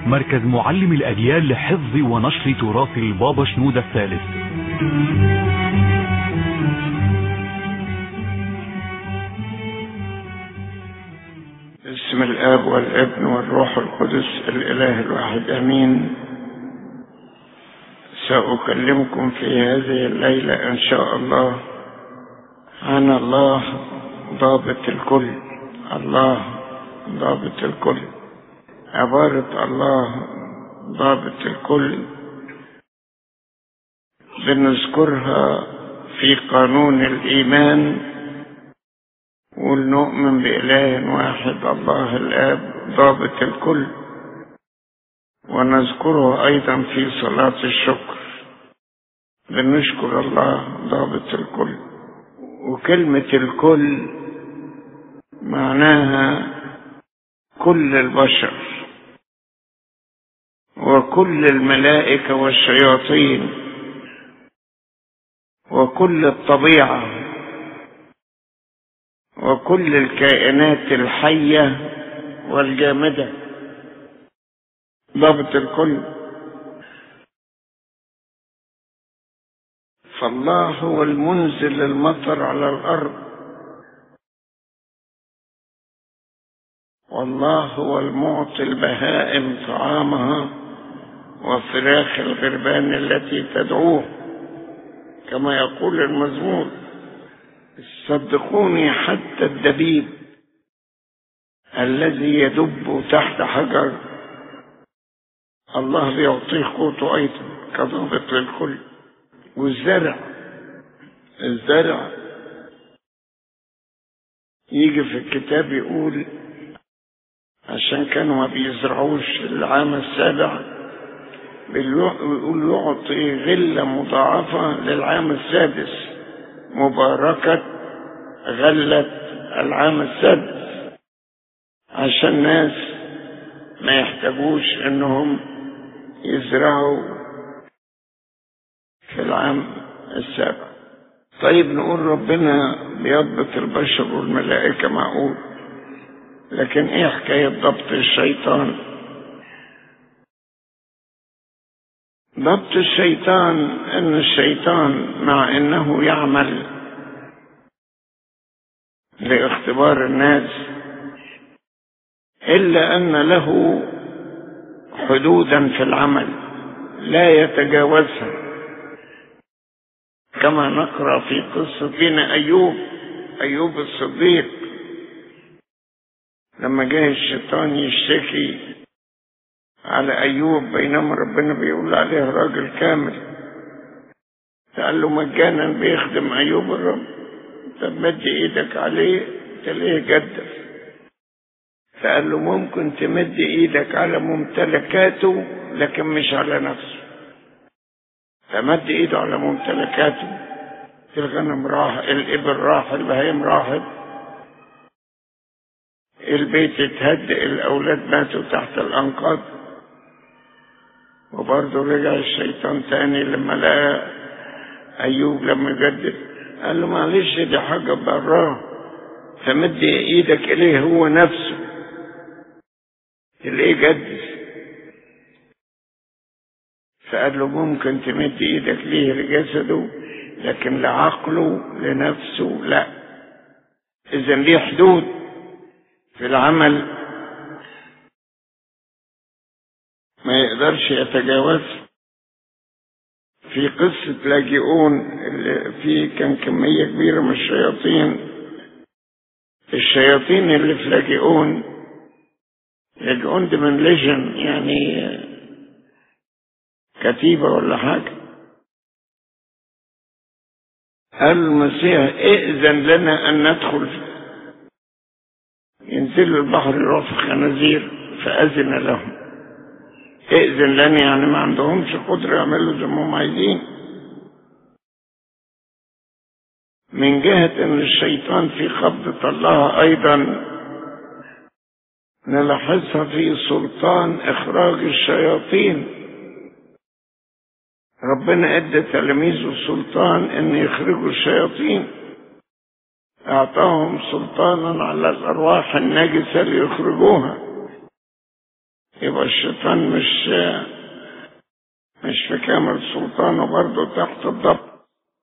مركز معلم الأجيال لحفظ ونشر تراث البابا شنودة الثالث. باسم الآب والابن والروح القدس الإله الواحد آمين. سأكلمكم في هذه الليلة إن شاء الله عن الله ضابط الكل. الله ضابط الكل. عبارة الله ضابط الكل بنذكرها في قانون الإيمان، ونؤمن بإله واحد الله الآب ضابط الكل، ونذكره أيضا في صلاة الشكر بنشكر الله ضابط الكل. وكلمة الكل معناها كل البشر وكل الملائكة والشياطين وكل الطبيعة وكل الكائنات الحية والجامدة، ضابط الكل. فالله هو المنزل المطر على الأرض، والله هو المعطي البهائم طعامها وفراخ الغربان التي تدعوه، كما يقول المزمور. صدقوني حتى الدبيب الذي يدب تحت حجر الله بيعطيه قوته أيضا كضابط للكل. والزرع يجي في الكتاب يقول عشان كانوا ما بيزرعوش العام السابع، بيقول يعطي غلة مضاعفة للعام السادس، مباركة غلة العام السادس، عشان الناس ما يحتاجوش انهم يزرعوا في العام السابع. طيب نقول ربنا بيضبط البشر والملائكة، معقول، لكن ايه حكاية ضبط الشيطان؟ ضبط الشيطان ان الشيطان مع انه يعمل لاختبار الناس الا ان له حدودا في العمل لا يتجاوزها، كما نقرأ في قصة بين أيوب الصديق لما جاء الشيطان يشتكي على أيوب بينما ربنا بيقول عليه راجل كامل. قال له مجانا بيخدم أيوب الرب، طب مد إيدك عليه تلاقيه جدف. فقال له ممكن تمد إيدك على ممتلكاته لكن مش على نفسه. فمد إيده على ممتلكاته، الغنم راح، الإبل راح، البهائم راحت، البيت اتهدئ، الأولاد ماتوا تحت الأنقاض. وبرضه رجع الشيطان تاني لما لقى أيوب لما جدد، قال له معلش دي حاجة براه، فمد إيدك إليه هو نفسه اللي جدد. فقال له ممكن تمد إيدك ليه لجسده لكن لعقله لنفسه لا. إذن ليه حدود في العمل ما يقدرش يتجاوزها. في قصة لاجئون اللي فيه كان كمية كبيرة من الشياطين اللي في لاجئون دي من ليجن، يعني كتيبة ولا حاجة. قال المسيح ائذن لنا أن ندخل، ينزلوا البحر يروح في خنازير، فأذن لهم. ائذن لنا يعني ما عندهمش قدرة يعملوا زي ما هم عايزين. من جهة أن الشيطان في قبضة الله أيضا نلاحظها في سلطان إخراج الشياطين. ربنا ادى تلاميذه السلطان ان يخرجوا الشياطين، اعطاهم سلطانا على الارواح النجسة ليخرجوها. يبقى الشيطان مش في كامل سلطانه، برضه تحت الضبط.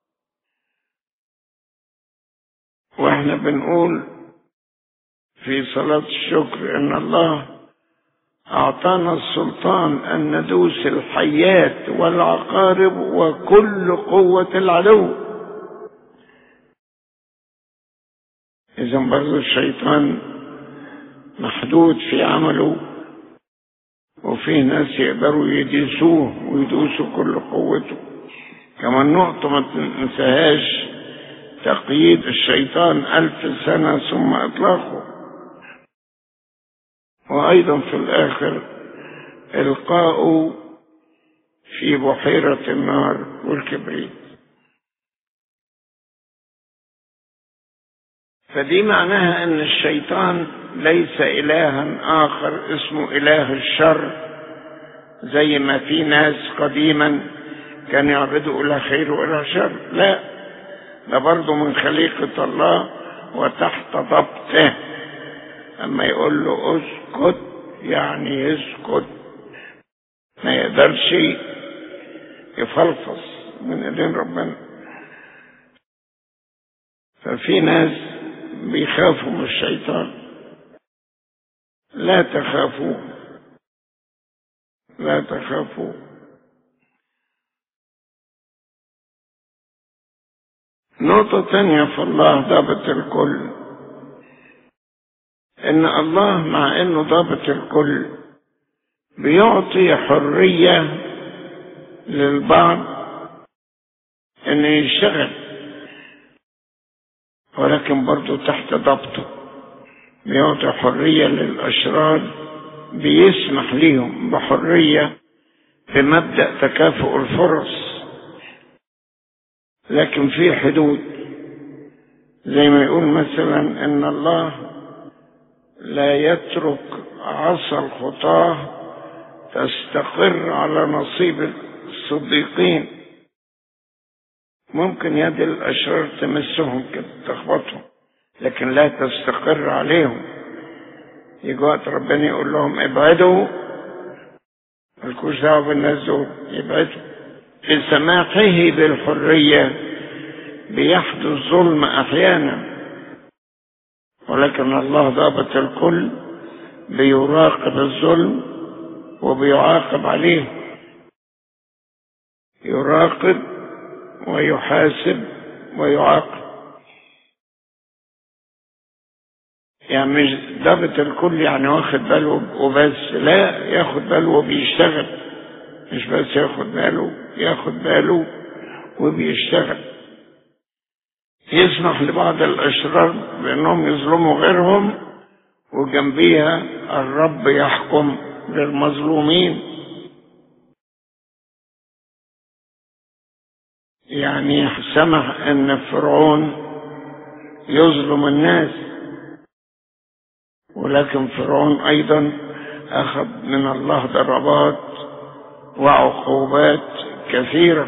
واحنا بنقول في صلاة الشكر ان الله اعطانا السلطان ان ندوس الحيات والعقارب وكل قوة العدو. اذا برضه الشيطان محدود في عمله، وفي ناس يقدروا يديسوه ويدوسوا كل قوته. كمان نقطة ما تنساهاش، تقييد الشيطان 1000 سنة ثم إطلاقه، وأيضا في الآخر إلقاؤه في بحيرة النار والكبريت. فدي معناها أن الشيطان ليس إلها آخر اسمه إله الشر، زي ما في ناس قديما كانوا يعبدوا إلى خير وإلى شر. لا، ده برضه من خليقة الله وتحت ضبطه. أما يقول له اسكت يعني يسكت، ما يقدرش يفلفص من ايدين ربنا. ففي ناس بيخافوا من الشيطان. لا تخافوا، لا تخافوا. نقطة تانية في الله ضابط الكل، ان الله مع انه ضابط الكل بيعطي حرية للبعض انه يشتغل، ولكن برضو تحت ضبطه. بيعطي حرية للأشرار، بيسمح ليهم بحرية بمبدأ تكافؤ الفرص، لكن في حدود. زي ما يقول مثلا ان الله لا يترك عصا الخطاة تستقر على نصيب الصديقين. ممكن يد الأشرار تمسهم كده تخبطهم، لكن لا تستقر عليهم. يجي وقت ربنا يقول لهم ابعدوا، مالكوش دعوة بالناس دول، يبعدوا. في سماحه بالحرية بيحدث ظلم أحيانا، ولكن الله ضابط الكل، بيراقب الظلم وبيعاقب عليه. يراقب ويحاسب ويعاقب. يعني مش ضابط الكل يعني واخد باله وبس، لا، ياخد باله وبيشتغل. مش بس ياخد باله وبيشتغل. يسمح لبعض الأشرار بأنهم يظلموا غيرهم، وجنبيها الرب يحكم للمظلومين. يعني سمح أن فرعون يظلم الناس، ولكن فرعون أيضا أخذ من الله ضربات وعقوبات كثيرة،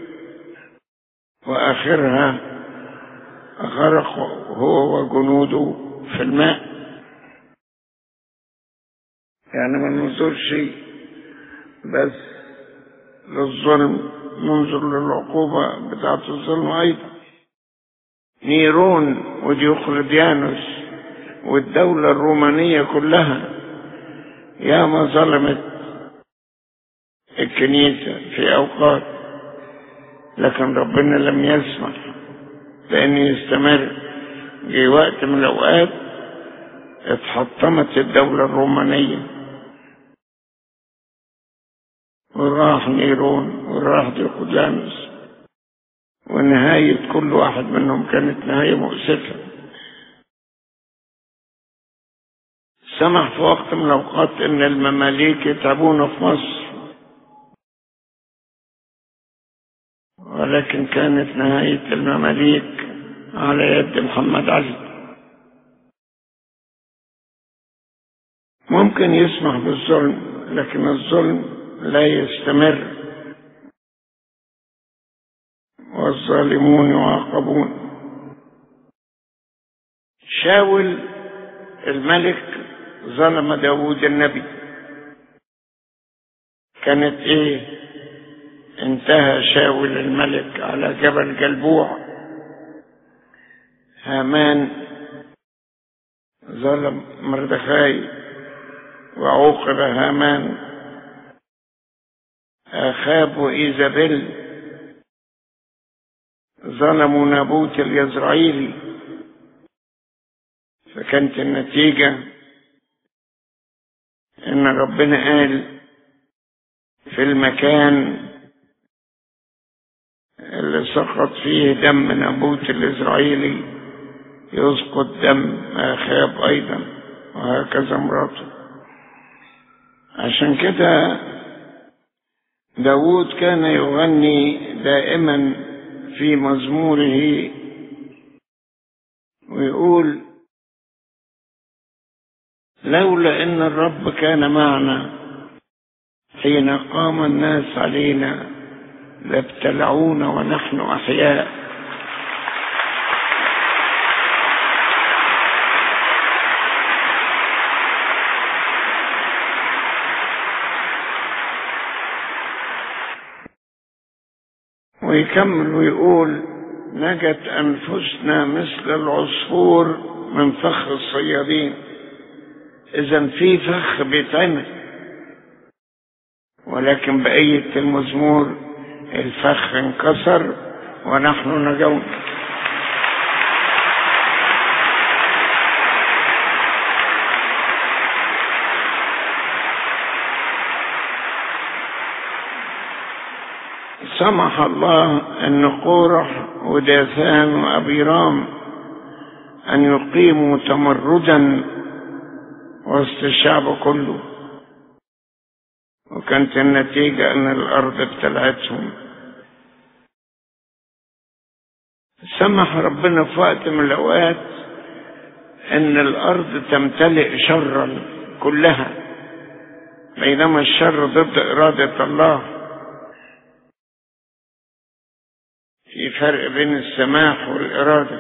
وآخرها غرق هو وجنوده في الماء. يعني ما ننظرش بس للظلم، ننظر للعقوبة بتاعة الظلم أيضا. نيرون وديوقلديانوس والدولة الرومانية كلها ياما ظلمت الكنيسة في أوقات، لكن ربنا لم يسمح بأن يستمر. جه وقت من الأوقات اتحطمت الدولة الرومانية، وراح نيرون وراح ديوقلديانوس، ونهاية كل واحد منهم كانت نهاية مؤسفة. سمح في وقت من الأوقات إن المماليك يتعبون في مصر، ولكن كانت نهاية المماليك على يد محمد علي. ممكن يسمح بالظلم، لكن الظلم لا يستمر، والظالمون يعاقبون. شاول الملك ظلم داود النبي، كانت ايه؟ انتهى شاول الملك على جبل جلبوع. هامان ظلم مردخاي وعوقب هامان. آخاب وإيزابيل ظلموا نابوت اليزرعيلي، فكانت النتيجة إن ربنا قال في المكان اللي سقط فيه دم نابوت اليزرعيلي يسقط دم آخاب أيضا، وهكذا مراته. عشان كده داود كان يغني دائما في مزموره ويقول: لولا إن الرب كان معنا حين قام الناس علينا لابتلعونا ونحن أحياء. ويكمل ويقول: نجت أنفسنا مثل العصفور من فخ الصيادين. إذن في فخ بيتعمل، ولكن بقية المزمور الفخ انكسر ونحن نجونا. سمح الله أن قورح وداثان وأبيرام أن يقيموا تمردا وسط الشعب كله، وكانت النتيجة أن الأرض ابتلعتهم. سمح ربنا في وقت من الأوقات أن الأرض تمتلئ شرا كلها، بينما الشر ضد إرادة الله. في فرق بين السماح والإرادة.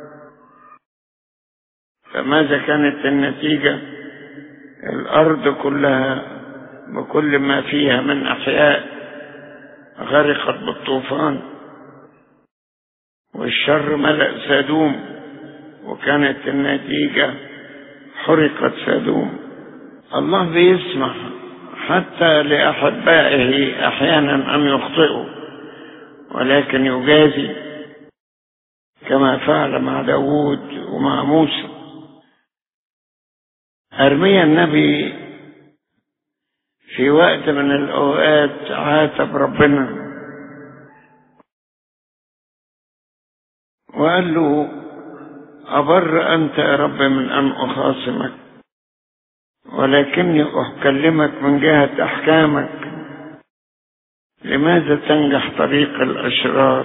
فماذا كانت النتيجة؟ الأرض كلها بكل ما فيها من أحياء غرقت بالطوفان، والشر ملأ سادوم، وكانت النتيجة حرقت سادوم. الله بيسمح حتى لأحبائه أحيانا أن يخطئوا، ولكن يجازي كما فعل مع داود ومع موسى. أرميا النبي في وقت من الأوقات عاتب ربنا وقال له: أبر أنت يا رب من أن أخاصمك، ولكني أكلمك من جهة أحكامك. لماذا تنجح طريق الأشرار؟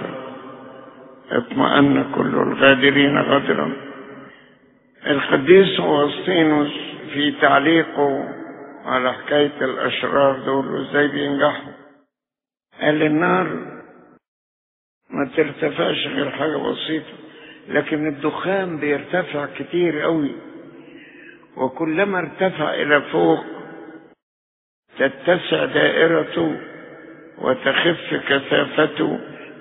اطمأن كل الغادرين غدرا. القديس أغسطينوس في تعليقه على حكاية الأشرار دول وازاي بينجحوا قال: النار ما ترتفعش غير حاجة بسيطة، لكن الدخان بيرتفع كتير قوي، وكلما ارتفع إلى فوق تتسع دائرته وتخف كثافته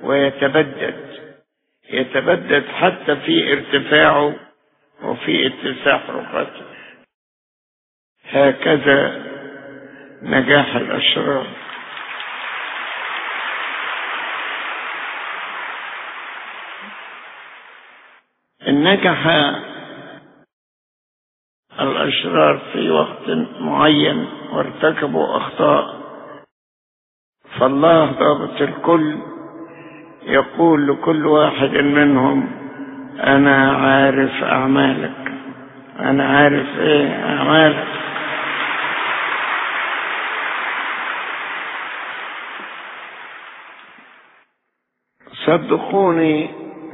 يتبدد حتى في ارتفاعه وفي اتساع رقته. هكذا نجاح الأشرار. إن نجح الأشرار في وقت معين وارتكبوا أخطاء، فالله ضابط الكل يقول لكل واحد منهم: أنا عارف أعمالك. أنا عارف إيه أعمالك. صدقوني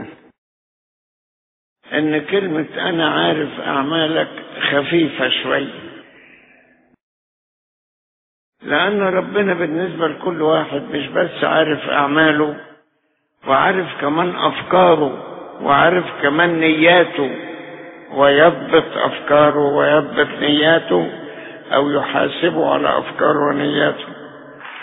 إن كلمة أنا عارف أعمالك خفيفة شوي، لأن ربنا بالنسبة لكل واحد مش بس عارف أعماله، وعارف كمان أفكاره، وعارف كمان نياته، ويضبط أفكاره ويضبط نياته، أو يحاسبه على أفكاره ونياته.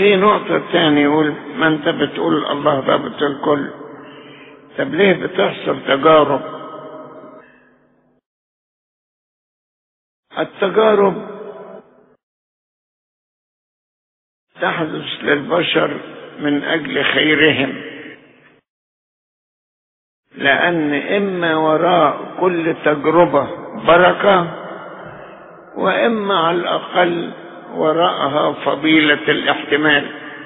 في نقطة تانية يقول ما انت بتقول الله ضابط الكل، طب ليه بتحصل تجارب؟ التجارب تحدث للبشر من أجل خيرهم، لأن إما وراء كل تجربة بركة، وإما على الأقل وراءها فضيلة الاحتمال.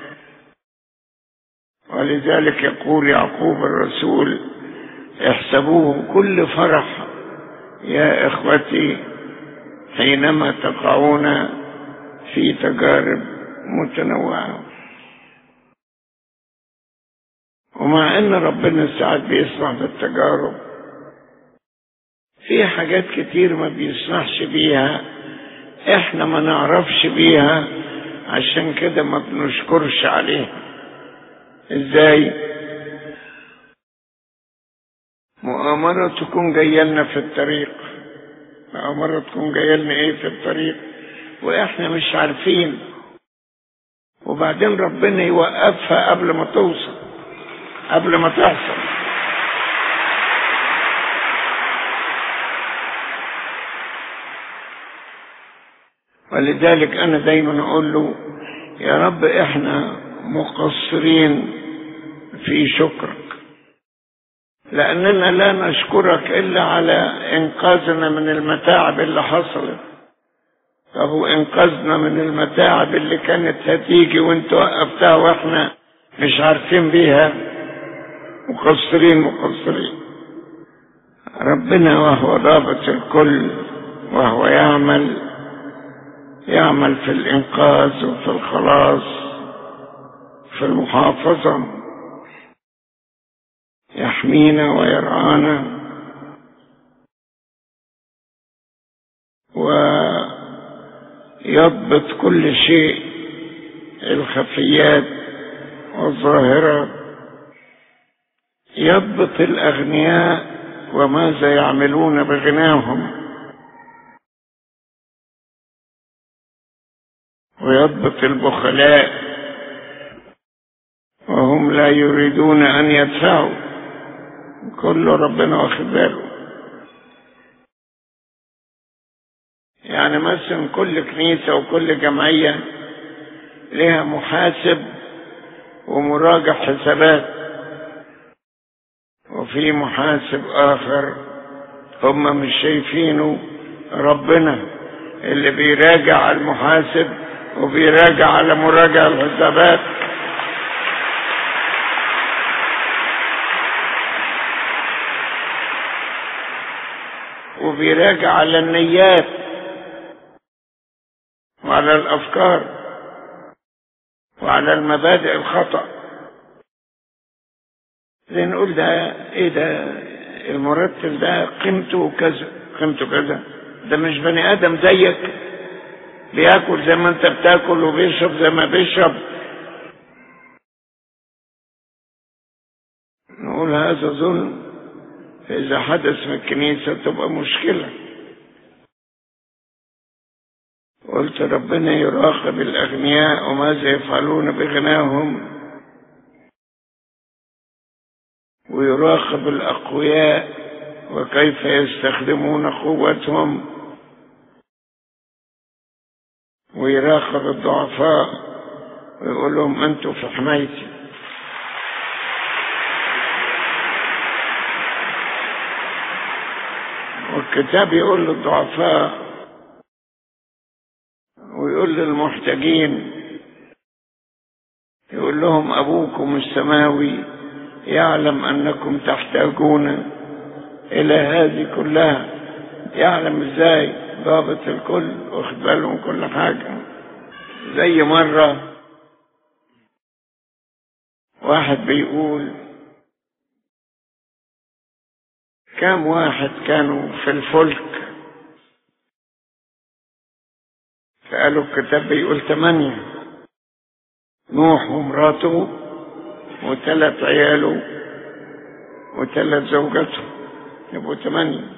ولذلك يقول يعقوب الرسول: احسبوه كل فرح يا إخوتي حينما تقعون في تجارب متنوعة. ومع ان ربنا ساعات بيسمح بالتجارب، في حاجات كتير ما بيسمحش بيها، احنا ما نعرفش بيها، عشان كده ما بنشكرش عليها. ازاي؟ مؤامرة تكون جاية لنا في الطريق، مؤامرة تكون جاية لنا ايه في الطريق واحنا مش عارفين، وبعدين ربنا يوقفها قبل ما توصل، قبل ما تحصل. ولذلك انا دايما اقول له: يا رب احنا مقصرين في شكرك، لاننا لا نشكرك الا على انقاذنا من المتاعب اللي حصلت. فهو انقذنا من المتاعب اللي كانت هتيجي وانت وقفتها واحنا مش عارفين بيها. مقصرين. ربنا وهو ضابط الكل، وهو يعمل في الإنقاذ وفي الخلاص، في المحافظة، يحمينا ويرعانا ويضبط كل شيء، الخفيات والظاهرات. يضبط الأغنياء وماذا يعملون بغناهم، ويضبط البخلاء وهم لا يريدون أن يدفعوا. كله ربنا واخد باله. يعني مثلا كل كنيسة وكل جمعية لها محاسب ومراجع حسابات، وفي محاسب آخر هم مش شايفينه، ربنا اللي بيراجع على المحاسب وبيراجع على مراجع الحسابات. وبيراجع على النيات وعلى الأفكار وعلى المبادئ الخطأ. زي نقول ده ايه ده، المرتب ده قيمته كذا، قيمته كذا، ده مش بني آدم زيك، بياكل زي ما انت بتاكل وبيشرب زي ما بيشرب. نقول هذا ظلم، إذا حدث في الكنيسة تبقى مشكلة. قلت ربنا يراقب الأغنياء وماذا يفعلون بغناهم، ويراقب الأقوياء وكيف يستخدمون قوتهم، ويراقب الضعفاء ويقول لهم أنتم في حمايتي. والكتاب يقول للضعفاء ويقول للمحتاجين، يقول لهم أبوكم السماوي يعلم أنكم تحتاجون إلى هذه كلها. يعلم إزاي؟ ضابط الكل، واخد باله من كل حاجة. زي مرة واحد بيقول كم واحد كانوا في الفلك، فقالوا الكتاب بيقول 8، نوح ومراته و3 عياله و3 زوجاته، يبقوا 8.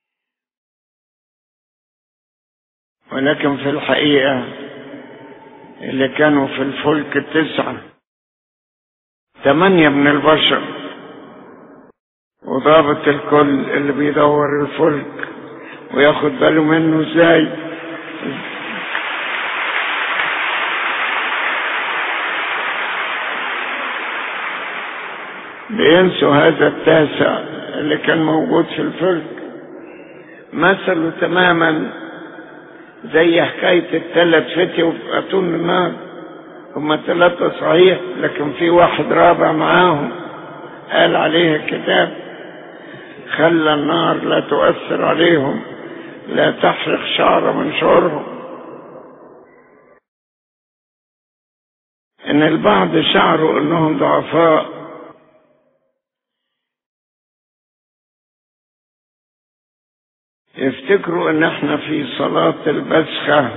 ولكن في الحقيقة اللي كانوا في الفلك 9، 8 من البشر، وضابط الكل اللي بيدور الفلك وياخد باله منه ازاي. بينسوا هذا التاسع اللي كان موجود في الفلك. مثله تماما زي حكاية ال3 فتية في أتون النار. هم 3 صحيح، لكن في واحد رابع معاهم قال عليه الكتاب: خلى النار لا تؤثر عليهم، لا تحرق شعر من شعورهم. ان البعض شعروا انهم ضعفاء، يفتكروا ان احنا في صلاة البسخة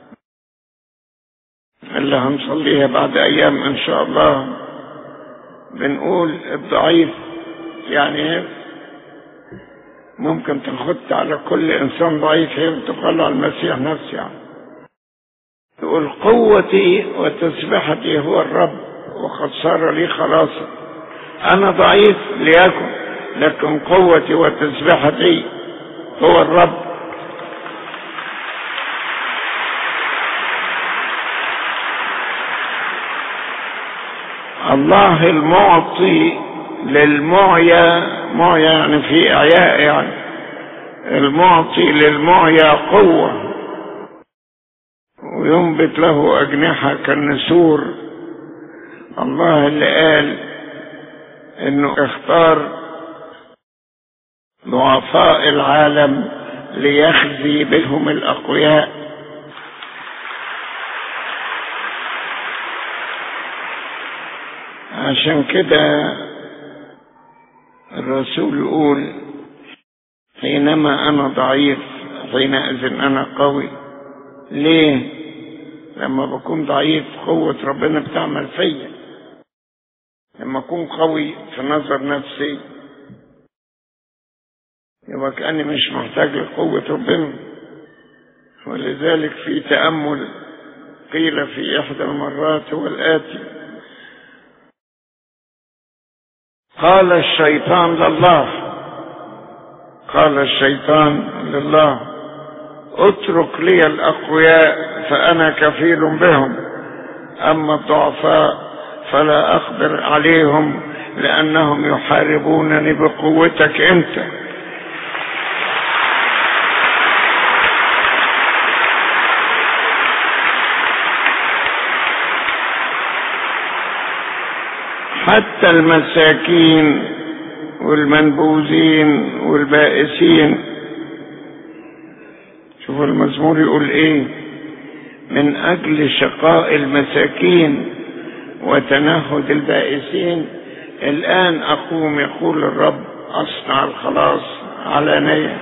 اللي هنصليها بعد ايام ان شاء الله بنقول الضعيف، يعني ممكن تخط على كل انسان ضعيف هي تقال على المسيح نفسه، يعني تقول قوتي وتسبحتي هو الرب وقد صار لي خلاصا. انا ضعيف ليكن، لكن قوتي وتسبحتي هو الرب. الله المعطي للمعيا، معيا يعني في اعياء، يعني المعطي للمعيا قوة وينبت له اجنحة كالنسور. الله اللي قال انه اختار ضعفاء العالم ليخزي بهم الاقوياء. عشان كده الرسول يقول: حينما انا ضعيف حينئذ انا قوي. ليه؟ لما بكون ضعيف قوة ربنا بتعمل فيا. لما اكون قوي في نظر نفسي يبقى كأني مش محتاج لقوة ربنا. ولذلك في تأمل قيل في إحدى المرات هو الآتي: قال الشيطان لله اترك لي الأقوياء فأنا كفيل بهم، أما الضعفاء فلا أقدر عليهم لأنهم يحاربونني بقوتك أنت. حتى المساكين والمنبوذين والبائسين. شوفوا المزمور يقول ايه: من اجل شقاء المساكين وتنهد البائسين الان اقوم يقول الرب اصنع الخلاص علانية.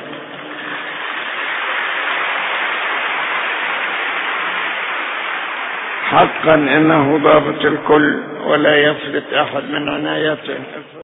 حقا انه ضابط الكل ولا يفلت احد من عنايته.